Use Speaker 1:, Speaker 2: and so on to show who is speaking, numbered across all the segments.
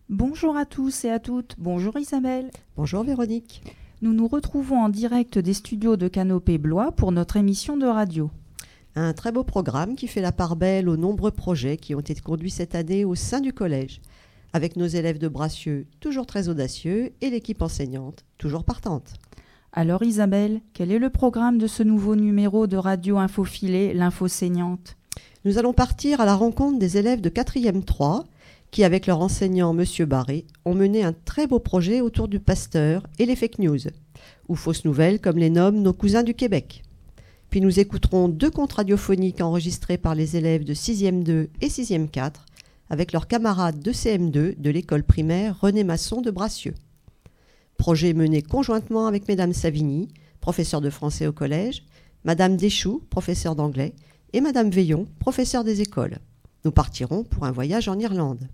Speaker 1: Bonjour à tous et à toutes, bonjour Isabelle.
Speaker 2: Bonjour Véronique.
Speaker 1: Nous nous retrouvons en direct des studios de Canopée Blois pour notre émission de radio.
Speaker 2: Un très beau programme qui fait la part belle aux nombreux projets qui ont été conduits cette année au sein du collège, avec nos élèves de Bracieux toujours très audacieux et l'équipe enseignante toujours partante.
Speaker 1: Alors Isabelle, quel est le programme de ce nouveau numéro de Radio Infofilé, l'info saignante ?
Speaker 2: Nous allons partir à la rencontre des élèves de 4e 3 qui, avec leur enseignant M. Barré, ont mené un très beau projet autour du pasteur et les fake news, ou fausses nouvelles comme les nomment nos cousins du Québec. Puis nous écouterons 2 contes radiophoniques enregistrés par les élèves de 6e 2 et 6e 4 avec leurs camarades de CM2 de l'école primaire René Masson de Bracieux. Projet mené conjointement avec Mesdames Savigny, professeure de français au collège, Madame Deschoux, professeure d'anglais, et Madame Veillon, professeure des écoles. Nous partirons pour un voyage en Irlande.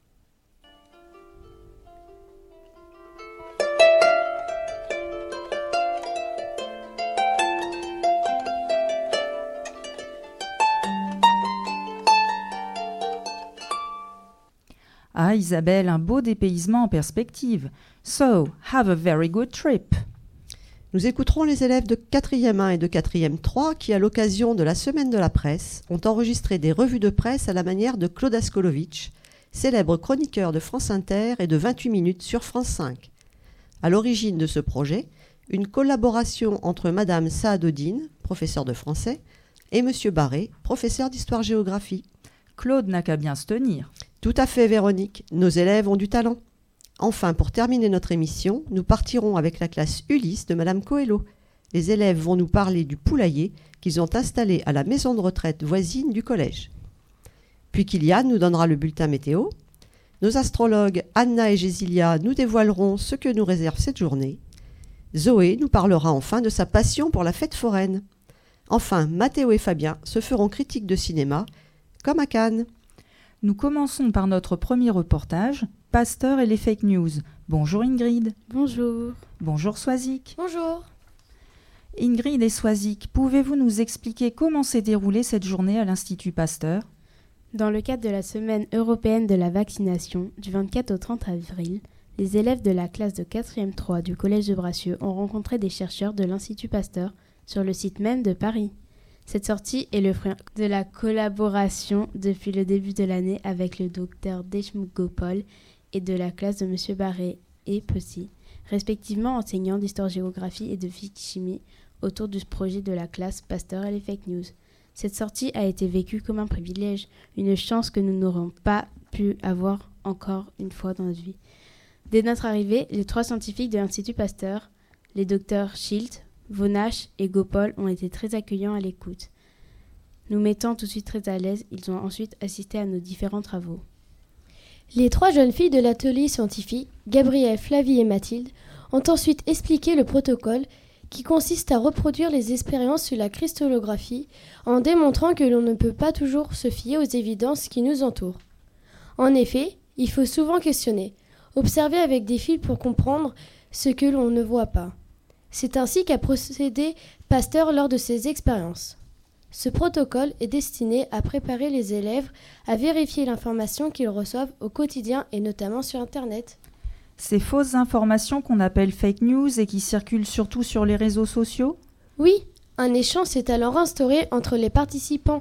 Speaker 1: Ah Isabelle, un beau dépaysement en perspective. So, have a very good trip.
Speaker 2: Nous écouterons les élèves de 4e 1 et de 4e 3 qui, à l'occasion de la Semaine de la Presse, ont enregistré des revues de presse à la manière de Claude Askolovitch, célèbre chroniqueur de France Inter et de 28 minutes sur France 5. À l'origine de ce projet, une collaboration entre Madame Saadodine, professeure de français, et Monsieur Barré, professeur d'histoire-géographie.
Speaker 1: Claude n'a qu'à bien se tenir.
Speaker 2: Tout à fait, Véronique. Nos élèves ont du talent. Enfin, pour terminer notre émission, nous partirons avec la classe Ulysse de Madame Coelho. Les élèves vont nous parler du poulailler qu'ils ont installé à la maison de retraite voisine du collège. Puis Kylian nous donnera le bulletin météo. Nos astrologues Anna et Gésilia nous dévoileront ce que nous réserve cette journée. Zoé nous parlera enfin de sa passion pour la fête foraine. Enfin, Mathéo et Fabien se feront critiques de cinéma, comme à Cannes.
Speaker 1: Nous commençons par notre premier reportage, Pasteur et les fake news. Bonjour Ingrid.
Speaker 3: Bonjour.
Speaker 1: Bonjour Swazik.
Speaker 3: Bonjour.
Speaker 1: Ingrid et Swazik, pouvez-vous nous expliquer comment s'est déroulée cette journée à l'Institut Pasteur ?
Speaker 3: Dans le cadre de la Semaine européenne de la vaccination, du 24 au 30 avril, les élèves de la classe de 4e 3 du Collège de Bracieux ont rencontré des chercheurs de l'Institut Pasteur sur le site même de Paris. Cette sortie est le fruit de la collaboration depuis le début de l'année avec le docteur Deshmukh Gopal et de la classe de M. Barré et Pessy, respectivement enseignants d'histoire-géographie et de physique-chimie autour du projet de la classe Pasteur et les fake news. Cette sortie a été vécue comme un privilège, une chance que nous n'aurons pas pu avoir encore une fois dans notre vie. Dès notre arrivée, les 3 scientifiques de l'Institut Pasteur, les docteurs Schilt, Vonache et Gopal ont été très accueillants à l'écoute. Nous mettant tout de suite très à l'aise, ils ont ensuite assisté à nos différents travaux.
Speaker 4: Les 3 jeunes filles de l'atelier scientifique, Gabrielle, Flavie et Mathilde, ont ensuite expliqué le protocole qui consiste à reproduire les expériences sur la cristallographie en démontrant que l'on ne peut pas toujours se fier aux évidences qui nous entourent. En effet, il faut souvent questionner, observer avec des fils pour comprendre ce que l'on ne voit pas. C'est ainsi qu'a procédé Pasteur lors de ses expériences. Ce protocole est destiné à préparer les élèves à vérifier l'information qu'ils reçoivent au quotidien et notamment sur Internet.
Speaker 1: Ces fausses informations qu'on appelle fake news et qui circulent surtout sur les réseaux sociaux ?
Speaker 4: Oui, un échange s'est alors instauré entre les participants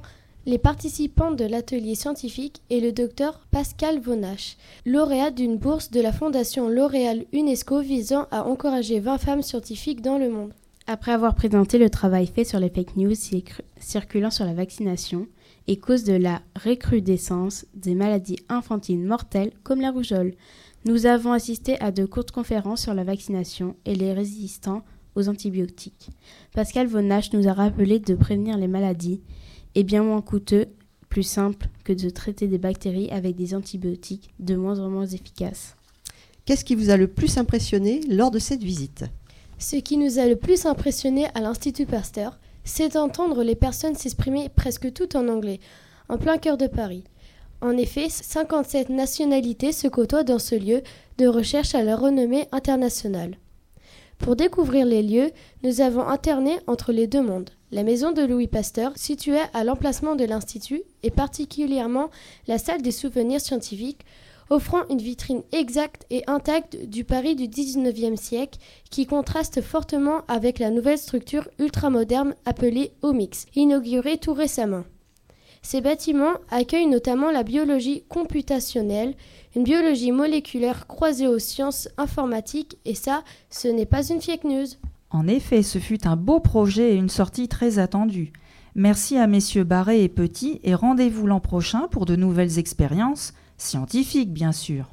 Speaker 4: de l'atelier scientifique et le docteur Pascal Vonache, lauréat d'une bourse de la Fondation L'Oréal UNESCO visant à encourager 20 femmes scientifiques dans le monde.
Speaker 3: Après avoir présenté le travail fait sur les fake news circulant sur la vaccination et cause de la recrudescence des maladies infantiles mortelles comme la rougeole, nous avons assisté à 2 courtes conférences sur la vaccination et les résistants aux antibiotiques. Pascal Vonache nous a rappelé de prévenir les maladies est bien moins coûteux, plus simple que de traiter des bactéries avec des antibiotiques de moins en moins efficaces.
Speaker 2: Qu'est-ce qui vous a le plus impressionné lors de cette visite ?
Speaker 4: Ce qui nous a le plus impressionné à l'Institut Pasteur, c'est d'entendre les personnes s'exprimer presque toutes en anglais, en plein cœur de Paris. En effet, 57 nationalités se côtoient dans ce lieu de recherche à la renommée internationale. Pour découvrir les lieux, nous avons alterné entre les 2 mondes. La maison de Louis Pasteur, située à l'emplacement de l'Institut, et particulièrement la salle des souvenirs scientifiques, offrant une vitrine exacte et intacte du Paris du XIXe siècle qui contraste fortement avec la nouvelle structure ultramoderne appelée Omix, inaugurée tout récemment. Ces bâtiments accueillent notamment la biologie computationnelle, une biologie moléculaire croisée aux sciences informatiques, et ça, ce n'est pas une fake news.
Speaker 1: En effet, ce fut un beau projet et une sortie très attendue. Merci à messieurs Barré et Petit et rendez-vous l'an prochain pour de nouvelles expériences, scientifiques bien sûr.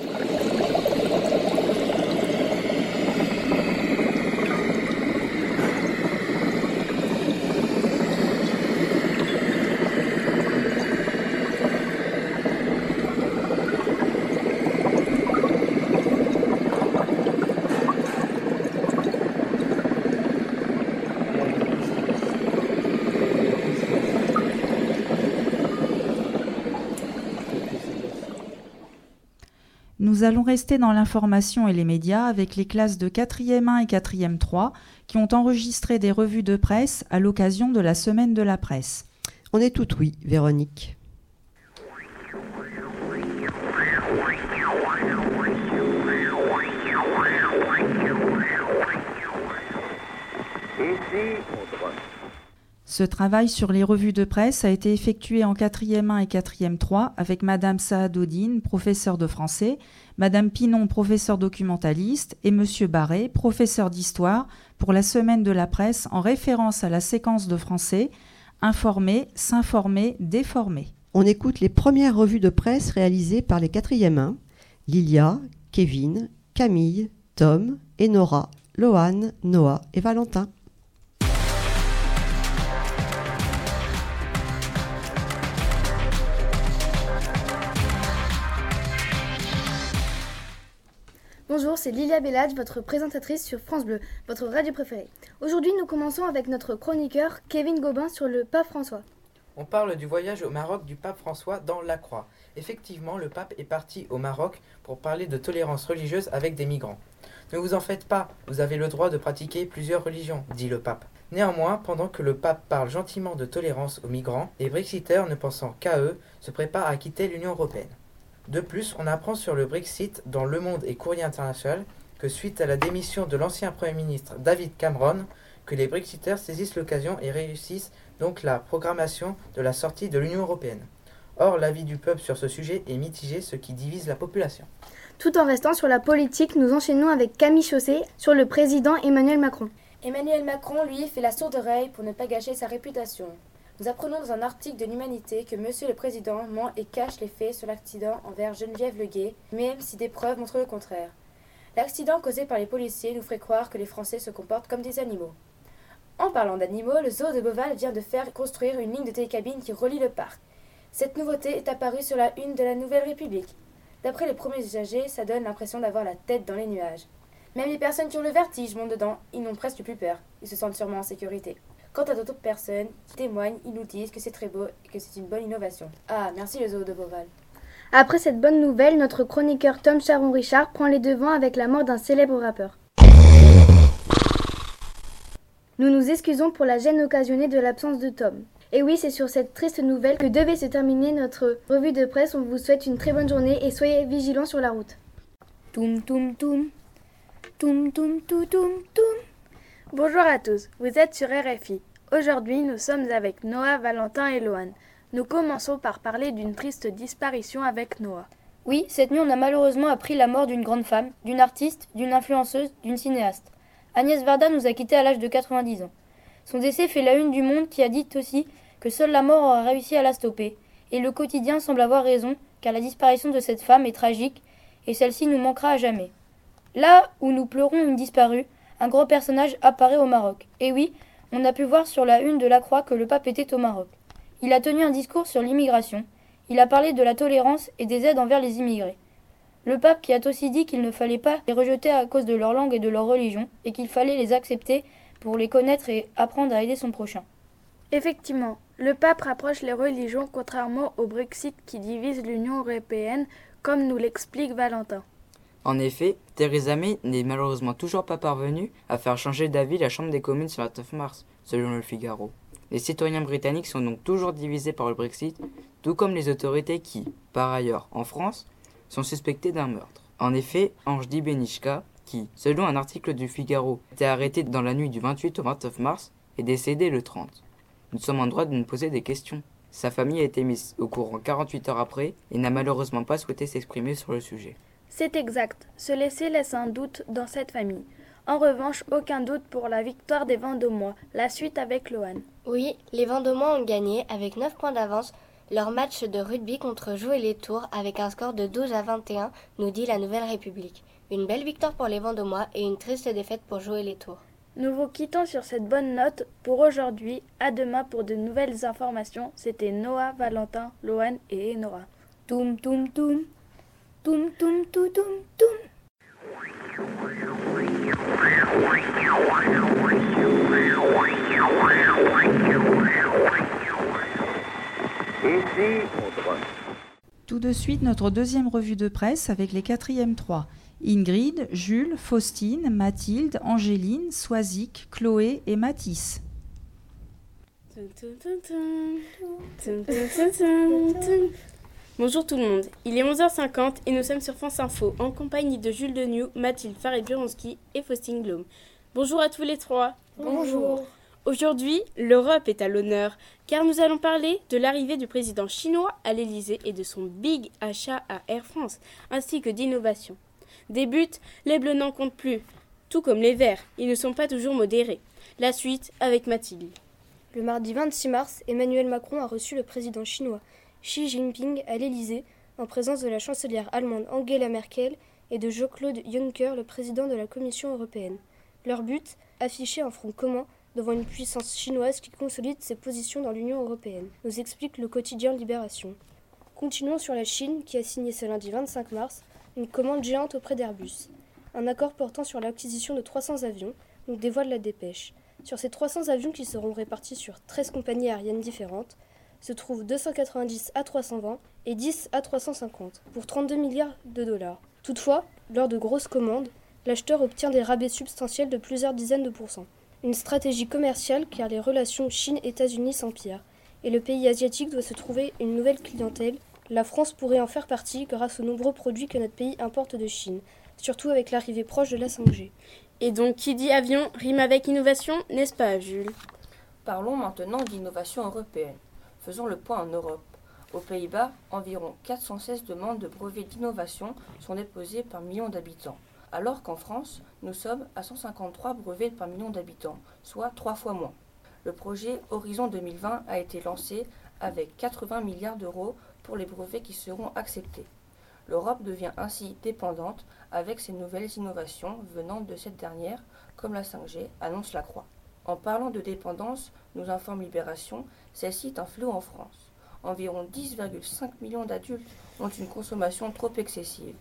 Speaker 1: Nous allons rester dans l'information et les médias avec les classes de 4e 1 et 4e 3 qui ont enregistré des revues de presse à l'occasion de la Semaine de la Presse.
Speaker 2: On est tout oui, Véronique.
Speaker 1: Ce travail sur les revues de presse a été effectué en 4e 1 et 4e 3 avec Madame Saadoudine, professeure de français, Madame Pinon, professeure documentaliste, et Monsieur Barré, professeur d'histoire, pour la Semaine de la Presse en référence à la séquence de français « Informer, s'informer, déformer ».
Speaker 2: On écoute les premières revues de presse réalisées par les 4e 1, Lilia, Kevin, Camille, Tom, Enora, Lohan, Noah et Valentin.
Speaker 5: Bonjour, c'est Lilia Bellage, votre présentatrice sur France Bleu, votre radio préférée. Aujourd'hui, nous commençons avec notre chroniqueur Kevin Gobin sur le pape François.
Speaker 6: On parle du voyage au Maroc du pape François dans La Croix. Effectivement, le pape est parti au Maroc pour parler de tolérance religieuse avec des migrants. Ne vous en faites pas, vous avez le droit de pratiquer plusieurs religions, dit le pape. Néanmoins, pendant que le pape parle gentiment de tolérance aux migrants, les Brexiteurs, ne pensant qu'à eux, se préparent à quitter l'Union européenne. De plus, on apprend sur le Brexit dans Le Monde et Courrier International que suite à la démission de l'ancien Premier ministre David Cameron, que les Brexiteurs saisissent l'occasion et réussissent donc la programmation de la sortie de l'Union européenne. Or, l'avis du peuple sur ce sujet est mitigé, ce qui divise la population.
Speaker 5: Tout en restant sur la politique, nous enchaînons avec Camille Chausset sur le président Emmanuel Macron.
Speaker 7: Emmanuel Macron, lui, fait la sourde oreille pour ne pas gâcher sa réputation. Nous apprenons dans un article de l'Humanité que Monsieur le Président ment et cache les faits sur l'accident envers Geneviève Leguet, même si des preuves montrent le contraire. L'accident causé par les policiers nous ferait croire que les Français se comportent comme des animaux. En parlant d'animaux, le zoo de Beauval vient de faire construire une ligne de télécabine qui relie le parc. Cette nouveauté est apparue sur la une de la Nouvelle République. D'après les premiers usagers, ça donne l'impression d'avoir la tête dans les nuages. Même les personnes qui ont le vertige montent dedans, ils n'ont presque plus peur, ils se sentent sûrement en sécurité. Quant à d'autres personnes qui témoignent, ils nous disent que c'est très beau et que c'est une bonne innovation. Ah, merci le zoo de Beauval.
Speaker 5: Après cette bonne nouvelle, notre chroniqueur Tom Charon-Richard prend les devants avec la mort d'un célèbre rappeur. Nous nous excusons pour la gêne occasionnée de l'absence de Tom. Et oui, c'est sur cette triste nouvelle que devait se terminer notre revue de presse. On vous souhaite une très bonne journée et soyez vigilants sur la route.
Speaker 7: Toum toum toum. Toum toum toum toum toum.
Speaker 8: Bonjour à tous, vous êtes sur RFI. Aujourd'hui, nous sommes avec Noah, Valentin et Lohan. Nous commençons par parler d'une triste disparition avec Noah.
Speaker 7: Oui, cette nuit, on a malheureusement appris la mort d'une grande femme, d'une artiste, d'une influenceuse, d'une cinéaste. Agnès Varda nous a quittés à l'âge de 90 ans. Son décès fait la une du Monde qui a dit aussi que seule la mort aura réussi à la stopper. Et le quotidien semble avoir raison, car la disparition de cette femme est tragique et celle-ci nous manquera à jamais. Là où nous pleurons une disparue, un grand personnage apparaît au Maroc. Et oui, on a pu voir sur la une de La Croix que le pape était au Maroc. Il a tenu un discours sur l'immigration. Il a parlé de la tolérance et des aides envers les immigrés. Le pape qui a aussi dit qu'il ne fallait pas les rejeter à cause de leur langue et de leur religion, et qu'il fallait les accepter pour les connaître et apprendre à aider son prochain.
Speaker 8: Effectivement, le pape rapproche les religions contrairement au Brexit qui divise l'Union européenne, comme nous l'explique Valentin.
Speaker 9: En effet, Theresa May n'est malheureusement toujours pas parvenue à faire changer d'avis la Chambre des communes sur le 9 mars, selon le Figaro. Les citoyens britanniques sont donc toujours divisés par le Brexit, tout comme les autorités qui, par ailleurs, en France, sont suspectés d'un meurtre. En effet, Ange Dibenichka, qui, selon un article du Figaro, était arrêté dans la nuit du 28 au 29 mars, est décédé le 30. Nous sommes en droit de nous poser des questions. Sa famille a été mise au courant 48 heures après et n'a malheureusement pas souhaité s'exprimer sur le sujet.
Speaker 8: C'est exact. Ce laisser laisse un doute dans cette famille. En revanche, aucun doute pour la victoire des Vendômois. La suite avec Lohan.
Speaker 10: Oui, les Vendômois ont gagné avec 9 points d'avance leur match de rugby contre Joué-les-Tours avec un score de 12-21, nous dit la Nouvelle République. Une belle victoire pour les Vendômois et une triste défaite pour Joué-les-Tours.
Speaker 8: Nous vous quittons sur cette bonne note pour aujourd'hui. À demain pour de nouvelles informations. C'était Noah, Valentin, Lohan et Enora.
Speaker 7: Toum toum toum. Toum toum toum toum toum.
Speaker 1: Tout de suite, notre deuxième revue de presse avec les 4e 3. Ingrid, Jules, Faustine, Mathilde, Angéline, Soisic, Chloé et Mathis.
Speaker 11: Bonjour tout le monde, il est 11h50 et nous sommes sur France Info en compagnie de Jules Deniou, Mathilde Farid-Buronski et Faustine Glaume. Bonjour à tous les trois.
Speaker 8: Bonjour.
Speaker 11: Aujourd'hui, l'Europe est à l'honneur car nous allons parler de l'arrivée du président chinois à l'Elysée et de son big achat à Air France ainsi que d'innovation. Des buts, les Bleus n'en comptent plus, tout comme les Verts, ils ne sont pas toujours modérés. La suite avec Mathilde.
Speaker 12: Le mardi 26 mars, Emmanuel Macron a reçu le président chinois Xi Jinping à l'Elysée en présence de la chancelière allemande Angela Merkel et de Jean-Claude Juncker, le président de la Commission européenne. Leur but, afficher un front commun devant une puissance chinoise qui consolide ses positions dans l'Union européenne, nous explique le quotidien Libération. Continuons sur la Chine qui a signé ce lundi 25 mars une commande géante auprès d'Airbus. Un accord portant sur l'acquisition de 300 avions, nous dévoile la dépêche. Sur ces 300 avions qui seront répartis sur 13 compagnies aériennes différentes, se trouvent 290 A320 et 10 A350 pour 32 milliards de dollars. Toutefois, lors de grosses commandes, l'acheteur obtient des rabais substantiels de plusieurs dizaines de pourcents. Une stratégie commerciale car les relations Chine-États-Unis s'empirent et le pays asiatique doit se trouver une nouvelle clientèle. La France pourrait en faire partie grâce aux nombreux produits que notre pays importe de Chine, surtout avec l'arrivée proche de la 5G.
Speaker 11: Et donc, qui dit avion rime avec innovation, n'est-ce pas, Jules ?
Speaker 13: Parlons maintenant d'innovation européenne. Faisons le point en Europe. Aux Pays-Bas, environ 416 demandes de brevets d'innovation sont déposées par million d'habitants, alors qu'en France, nous sommes à 153 brevets par million d'habitants, soit 3 fois moins. Le projet Horizon 2020 a été lancé avec 80 milliards d'euros pour les brevets qui seront acceptés. L'Europe devient ainsi dépendante avec ces nouvelles innovations venant de cette dernière, comme la 5G, annonce la Croix. En parlant de dépendance, nous informe Libération, celle-ci est un fléau en France. Environ 10,5 millions d'adultes ont une consommation trop excessive.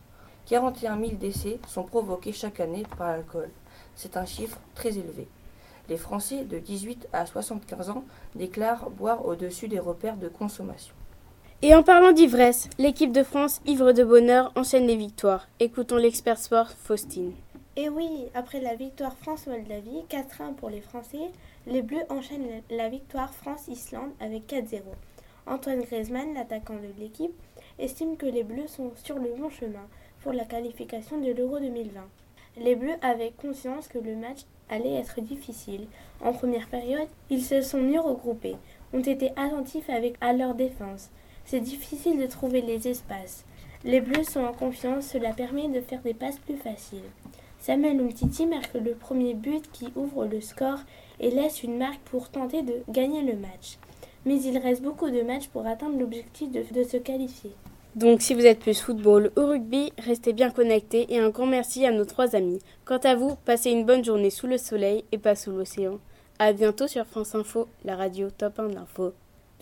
Speaker 13: 41 000 décès sont provoqués chaque année par l'alcool. C'est un chiffre très élevé. Les Français de 18 à 75 ans déclarent boire au-dessus des repères de consommation.
Speaker 11: Et en parlant d'ivresse, l'équipe de France, ivre de bonheur, enchaîne les victoires. Écoutons l'expert sport Faustine.
Speaker 14: Et oui, après la victoire France-Moldavie, 4-1 pour les Français, les Bleus enchaînent la victoire France-Islande avec 4-0. Antoine Griezmann, l'attaquant de l'équipe, estime que les Bleus sont sur le bon chemin pour la qualification de l'Euro 2020. Les Bleus avaient conscience que le match allait être difficile. En première période, ils se sont mieux regroupés, ont été attentifs à leur défense. C'est difficile de trouver les espaces. Les Bleus sont en confiance, cela permet de faire des passes plus faciles. Samuel Umtiti marque le premier but qui ouvre le score et laisse une marque pour tenter de gagner le match. Mais il reste beaucoup de matchs pour atteindre l'objectif de se qualifier.
Speaker 11: Donc si vous êtes plus football ou rugby, restez bien connectés et un grand merci à nos 3 amis. Quant à vous, passez une bonne journée sous le soleil et pas sous l'océan. À bientôt sur France Info, la radio top 1 de l'info.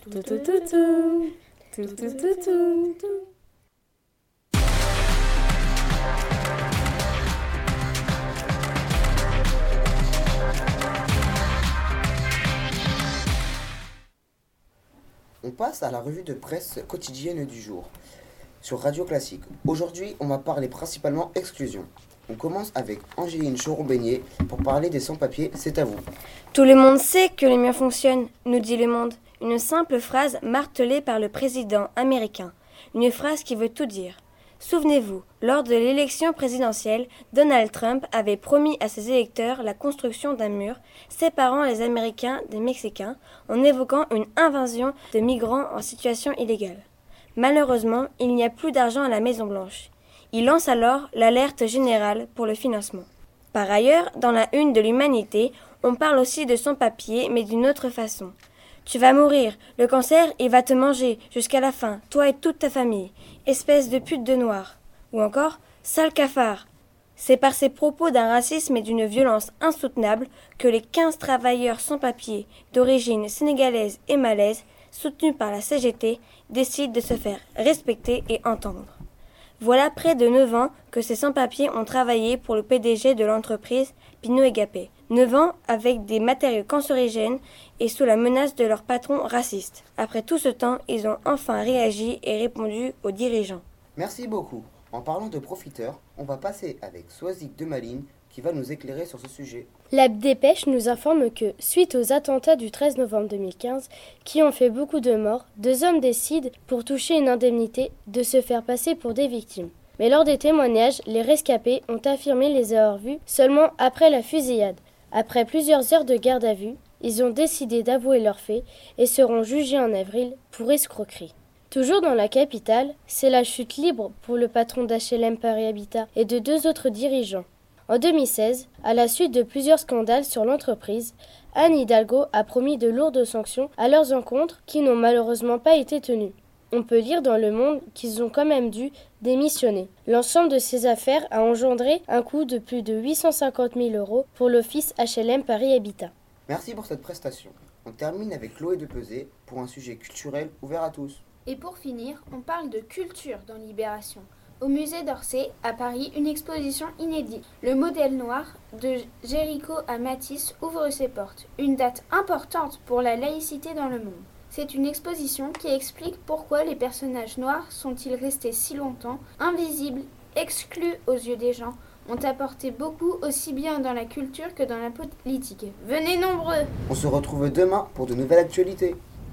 Speaker 15: On passe à la revue de presse quotidienne du jour sur Radio Classique. Aujourd'hui, on va parler principalement exclusion. On commence avec Angéline Choron-Beignet pour parler des sans-papiers. C'est à vous.
Speaker 16: Tout le monde sait que les murs fonctionnent, nous dit Le Monde. Une simple phrase martelée par le président américain. Une phrase qui veut tout dire. Souvenez-vous, lors de l'élection présidentielle, Donald Trump avait promis à ses électeurs la construction d'un mur séparant les Américains des Mexicains en évoquant une invasion de migrants en situation illégale. Malheureusement, il n'y a plus d'argent à la Maison-Blanche. Il lance alors l'alerte générale pour le financement. Par ailleurs, dans la une de l'Humanité, on parle aussi de son papier, mais d'une autre façon. Tu vas mourir, le cancer, il va te manger jusqu'à la fin, toi et toute ta famille, espèce de pute de noir. Ou encore, sale cafard. C'est par ces propos d'un racisme et d'une violence insoutenable que les 15 travailleurs sans papier d'origine sénégalaise et malaise, soutenus par la CGT, décident de se faire respecter et entendre. Voilà près de 9 ans que ces sans-papiers ont travaillé pour le PDG de l'entreprise Pinot et Gapet. 9 ans avec des matériaux cancérigènes et sous la menace de leur patron raciste. Après tout ce temps, ils ont enfin réagi et répondu aux dirigeants.
Speaker 15: Merci beaucoup. En parlant de profiteurs, on va passer avec Swazik de Malines qui va nous éclairer sur ce sujet.
Speaker 4: La dépêche nous informe que, suite aux attentats du 13 novembre 2015, qui ont fait beaucoup de morts, 2 hommes décident, pour toucher une indemnité, de se faire passer pour des victimes. Mais lors des témoignages, les rescapés ont affirmé les avoir vus seulement après la fusillade. Après plusieurs heures de garde à vue, ils ont décidé d'avouer leurs faits et seront jugés en avril pour escroquerie. Toujours dans la capitale, c'est la chute libre pour le patron d'HLM Paris Habitat et de 2 autres dirigeants. En 2016, à la suite de plusieurs scandales sur l'entreprise, Anne Hidalgo a promis de lourdes sanctions à leurs encontres qui n'ont malheureusement pas été tenues. On peut lire dans Le Monde qu'ils ont quand même dû démissionner. L'ensemble de ces affaires a engendré un coût de plus de 850 000 € pour l'office HLM Paris Habitat.
Speaker 15: Merci pour cette prestation. On termine avec Chloé de Pesé pour un sujet culturel ouvert à tous.
Speaker 17: Et pour finir, on parle de culture dans Libération. Au musée d'Orsay, à Paris, une exposition inédite. Le modèle noir de Géricault à Matisse ouvre ses portes. Une date importante pour la laïcité dans le monde. C'est une exposition qui explique pourquoi les personnages noirs sont-ils restés si longtemps, invisibles, exclus aux yeux des gens, ont apporté beaucoup aussi bien dans la culture que dans la politique. Venez nombreux!
Speaker 15: On se retrouve demain pour de nouvelles actualités.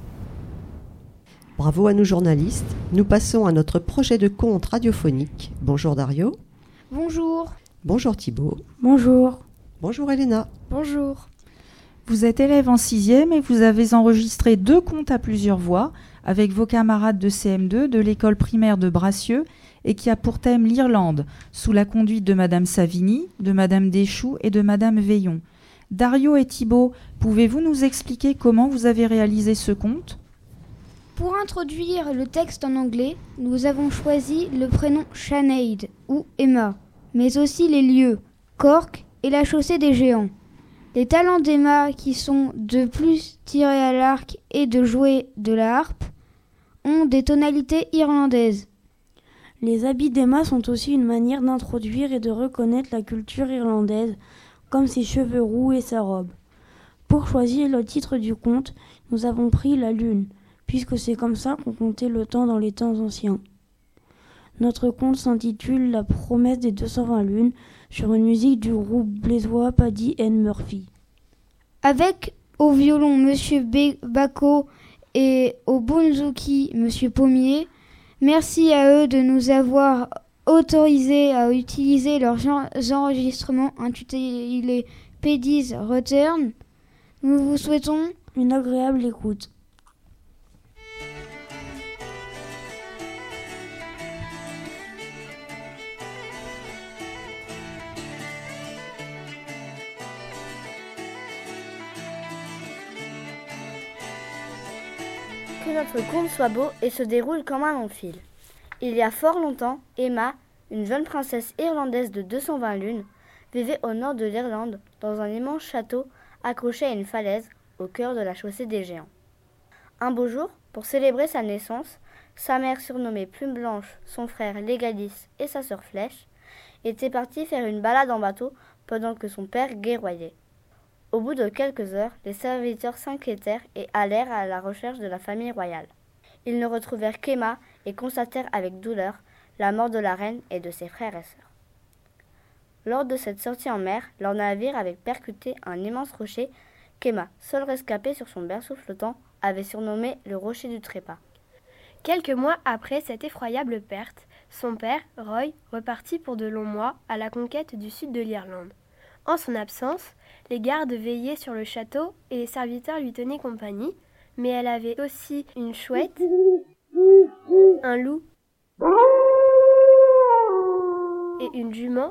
Speaker 2: Bravo à nos journalistes. Nous passons à notre projet de conte radiophonique. Bonjour Dario.
Speaker 18: Bonjour.
Speaker 2: Bonjour Thibaut.
Speaker 18: Bonjour.
Speaker 2: Bonjour Elena.
Speaker 18: Bonjour.
Speaker 1: Vous êtes élève en 6e et vous avez enregistré 2 contes à plusieurs voix avec vos camarades de CM2 de l'école primaire de Bracieux et qui a pour thème l'Irlande, sous la conduite de Madame Savigny, de Madame Deschaux et de Madame Veillon. Dario et Thibaut, pouvez-vous nous expliquer comment vous avez réalisé ce conte ?
Speaker 18: Pour introduire le texte en anglais, nous avons choisi le prénom Sinead ou Emma, mais aussi les lieux, Cork et la chaussée des géants. Les talents d'Emma, qui sont de plus tirer à l'arc et de jouer de la harpe, ont des tonalités irlandaises.
Speaker 19: Les habits d'Emma sont aussi une manière d'introduire et de reconnaître la culture irlandaise, comme ses cheveux roux et sa robe. Pour choisir le titre du conte, nous avons pris la lune, puisque c'est comme ça qu'on comptait le temps dans les temps anciens. Notre conte s'intitule La promesse des 220 lunes, sur une musique du groupe blésois Paddy and Murphy.
Speaker 18: Avec au violon Monsieur Bacot et au bouzouki Monsieur Pommier, merci à eux de nous avoir autorisés à utiliser leurs enregistrements intitulés Paddy's Return. Nous vous souhaitons
Speaker 19: une agréable écoute.
Speaker 20: Que notre conte soit beau et se déroule comme un long fil. Il y a fort longtemps, Emma, une jeune princesse irlandaise de 220 lunes, vivait au nord de l'Irlande, dans un immense château accroché à une falaise au cœur de la chaussée des géants. Un beau jour, pour célébrer sa naissance, sa mère surnommée Plume Blanche, son frère Légalis et sa sœur Flèche étaient partis faire une balade en bateau pendant que son père guerroyait. Au bout de quelques heures, les serviteurs s'inquiétèrent et allèrent à la recherche de la famille royale. Ils ne retrouvèrent qu'Emma et constatèrent avec douleur la mort de la reine et de ses frères et sœurs. Lors de cette sortie en mer, leur navire avait percuté un immense rocher qu'Emma, seule rescapée sur son berceau flottant, avait surnommé le rocher du trépas.
Speaker 21: Quelques mois après cette effroyable perte,
Speaker 12: son père, Roy, repartit pour de longs mois à la conquête du sud de l'Irlande. En son absence, les gardes veillaient sur le château et les serviteurs lui tenaient compagnie, mais elle avait aussi une chouette, un loup et une jument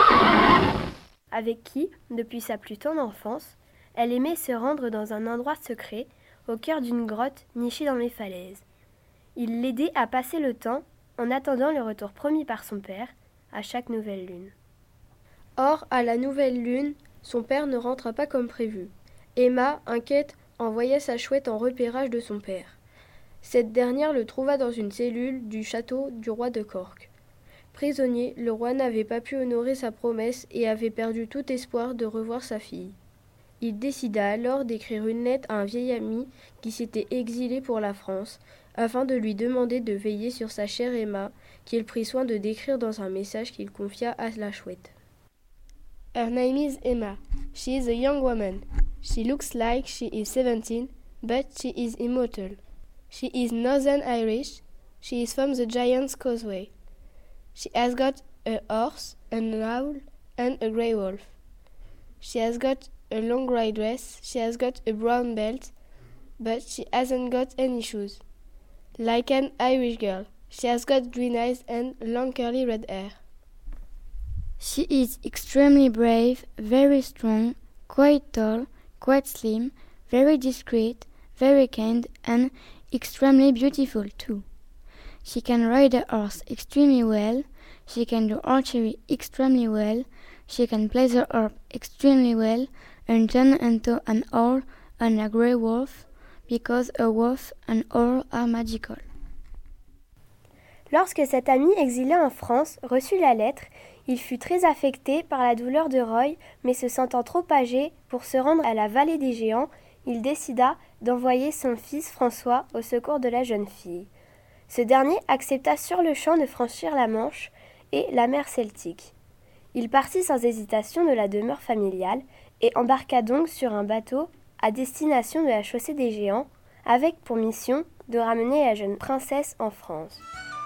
Speaker 12: avec qui, depuis sa plus tendre enfance, elle aimait se rendre dans un endroit secret, au cœur d'une grotte nichée dans les falaises. Il l'aidait à passer le temps en attendant le retour promis par son père à chaque nouvelle lune.
Speaker 4: Or, à la nouvelle lune, son père ne rentra pas comme prévu. Emma, inquiète, envoya sa chouette en repérage de son père. Cette dernière le trouva dans une cellule du château du roi de Cork. Prisonnier, le roi n'avait pas pu honorer sa promesse et avait perdu tout espoir de revoir sa fille. Il décida alors d'écrire une lettre à un vieil ami qui s'était exilé pour la France, afin de lui demander de veiller sur sa chère Emma, qu'il prit soin de décrire dans un message qu'il confia à la chouette.
Speaker 21: Her name is Emma. She is a young woman. She looks like she is 17, but she is immortal. She is Northern Irish. She is from the Giant's Causeway. She has got a horse, an owl, and a grey wolf. She has got a long grey dress. She has got a brown belt, but she hasn't got any shoes. Like an Irish girl. She has got green eyes and long curly red hair.
Speaker 18: She is extremely brave, very strong, quite tall, quite slim, very discreet, very kind, and extremely beautiful too. She can ride a horse extremely well, she can do archery extremely well, she can play the harp extremely well, and turn into an owl and a grey wolf, because a wolf and owl are magical.
Speaker 12: Lorsque cet ami exilé en France reçut la lettre, il fut très affecté par la douleur de Roy, mais se sentant trop âgé pour se rendre à la vallée des géants, il décida d'envoyer son fils François au secours de la jeune fille. Ce dernier accepta sur-le-champ de franchir la Manche et la mer Celtique. Il partit sans hésitation de la demeure familiale et embarqua donc sur un bateau à destination de la chaussée des géants, avec pour mission de ramener la jeune princesse en France.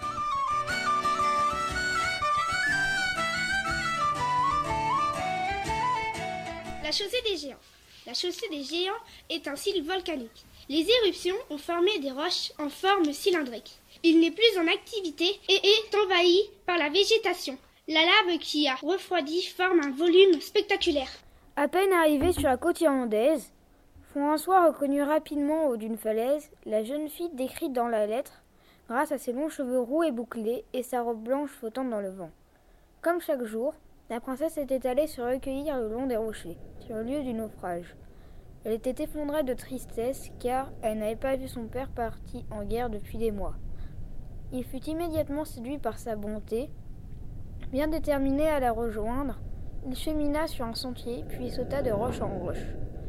Speaker 17: La chaussée des géants. La chaussée des géants est un site volcanique. Les éruptions ont formé des roches en forme cylindrique. Il n'est plus en activité et est envahi par la végétation. La lave qui a refroidi forme un volume spectaculaire.
Speaker 22: À peine arrivé sur la côte irlandaise, François reconnut rapidement au haut d'une falaise la jeune fille décrite dans la lettre, grâce à ses longs cheveux roux et bouclés et sa robe blanche flottante dans le vent. Comme chaque jour, la princesse était allée se recueillir le long des rochers, sur le lieu du naufrage. Elle était effondrée de tristesse car elle n'avait pas vu son père parti en guerre depuis des mois. Il fut immédiatement séduit par sa bonté. Bien déterminé à la rejoindre, il chemina sur un sentier puis sauta de roche en roche.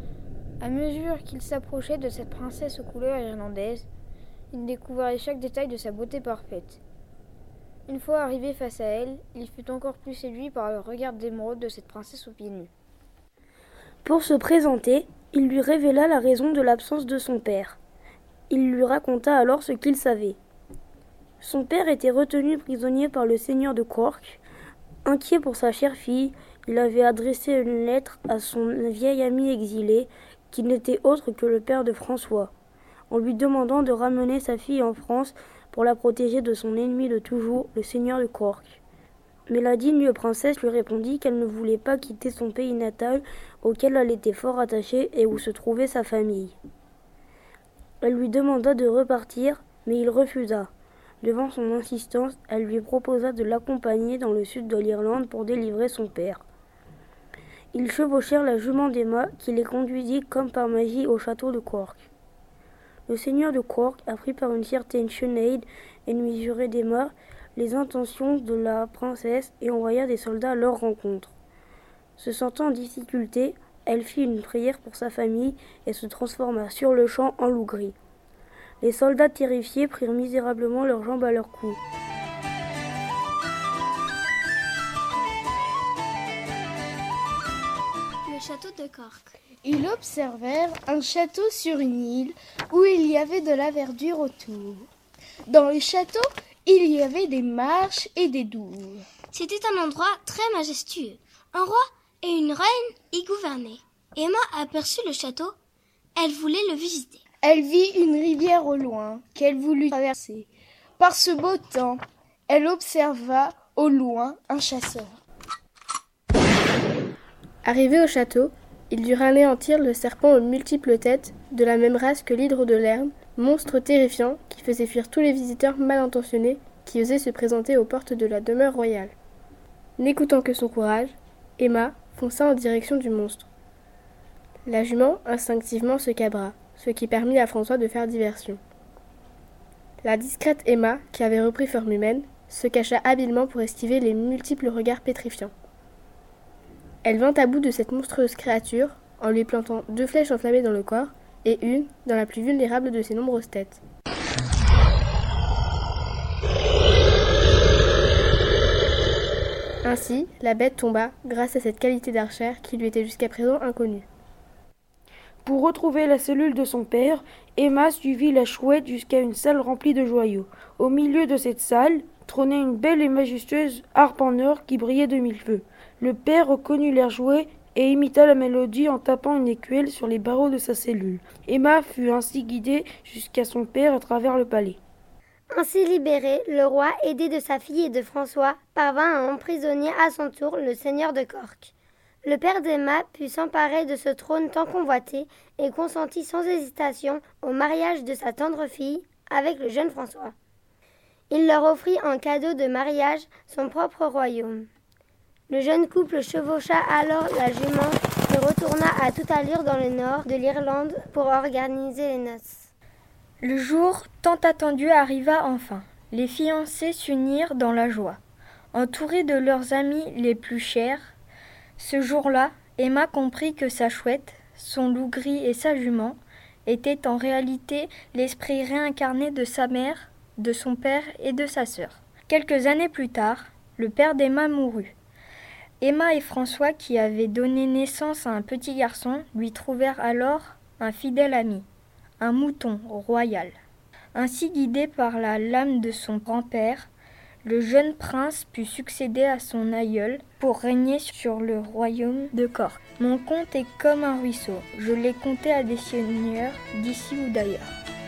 Speaker 22: À mesure qu'il s'approchait de cette princesse aux couleurs irlandaises, il découvrait chaque détail de sa beauté parfaite. Une fois arrivé face à elle, il fut encore plus séduit par le regard d'émeraude de cette princesse aux pieds nus.
Speaker 19: Pour se présenter, il lui révéla la raison de l'absence de son père. Il lui raconta alors ce qu'il savait. Son père était retenu prisonnier par le seigneur de Cork. Inquiet pour sa chère fille, il avait adressé une lettre à son vieil ami exilé, qui n'était autre que le père de François, en lui demandant de ramener sa fille en France pour la protéger de son ennemi de toujours, le seigneur de Cork. Mais la digne princesse lui répondit qu'elle ne voulait pas quitter son pays natal, auquel elle était fort attachée et où se trouvait sa famille. Elle lui demanda de repartir, mais il refusa. Devant son insistance, elle lui proposa de l'accompagner dans le sud de l'Irlande pour délivrer son père. Ils chevauchèrent la jument d'Emma, qui les conduisit comme par magie au château de Cork. Le seigneur de Cork apprit par une certaine Sinead, ennemie jurée d'Emma, les intentions de la princesse et envoya des soldats à leur rencontre. Se sentant en difficulté, elle fit une prière pour sa famille et se transforma sur le champ en loup gris. Les soldats terrifiés prirent misérablement leurs jambes à leur cou.
Speaker 17: Le château de Cork.
Speaker 22: Ils observèrent un château sur une île où il y avait de la verdure autour. Dans le château, Il y avait des marches et des douves.
Speaker 3: C'était un endroit très majestueux. Un roi et une reine y gouvernaient. Emma aperçut le château. Elle voulait le visiter.
Speaker 22: Elle vit une rivière au loin qu'elle voulut traverser. Par ce beau temps, elle observa au loin un chasseur.
Speaker 21: Arrivé au château, il dut anéantir le serpent aux multiples têtes, de la même race que l'hydre de Lerne, monstre terrifiant qui faisait fuir tous les visiteurs mal intentionnés qui osaient se présenter aux portes de la demeure royale. N'écoutant que son courage, Emma fonça en direction du monstre. La jument instinctivement se cabra, ce qui permit à François de faire diversion. La discrète Emma, qui avait repris forme humaine, se cacha habilement pour esquiver les multiples regards pétrifiants. Elle vint à bout de cette monstrueuse créature en lui plantant 2 flèches enflammées dans le corps et une dans la plus vulnérable de ses nombreuses têtes. Ainsi, la bête tomba grâce à cette qualité d'archère qui lui était jusqu'à présent inconnue.
Speaker 6: Pour retrouver la cellule de son père, Emma suivit la chouette jusqu'à une salle remplie de joyaux. Au milieu de cette salle trônait une belle et majestueuse harpe en or qui brillait de 1000 feux. Le père reconnut l'air joué et imita la mélodie en tapant une écuelle sur les barreaux de sa cellule. Emma fut ainsi guidée jusqu'à son père à travers le palais.
Speaker 23: Ainsi libéré, le roi, aidé de sa fille et de François, parvint à emprisonner à son tour le seigneur de Cork. Le père d'Emma put s'emparer de ce trône tant convoité et consentit sans hésitation au mariage de sa tendre fille avec le jeune François. Il leur offrit en cadeau de mariage son propre royaume. Le jeune couple chevaucha alors la jument et retourna à toute allure dans le nord de l'Irlande pour organiser les noces.
Speaker 24: Le jour tant attendu arriva enfin. Les fiancés s'unirent dans la joie, entourés de leurs amis les plus chers. Ce jour-là, Emma comprit que sa chouette, son loup gris et sa jument étaient en réalité l'esprit réincarné de sa mère, de son père et de sa sœur. Quelques années plus tard, le père d'Emma mourut. Emma et François, qui avaient donné naissance à un petit garçon, lui trouvèrent alors un fidèle ami, un mouton royal. Ainsi guidé par la lame de son grand-père, le jeune prince put succéder à son aïeul pour régner sur le royaume de Cork. Mon conte est comme un ruisseau, je l'ai conté à des seigneurs d'ici ou d'ailleurs.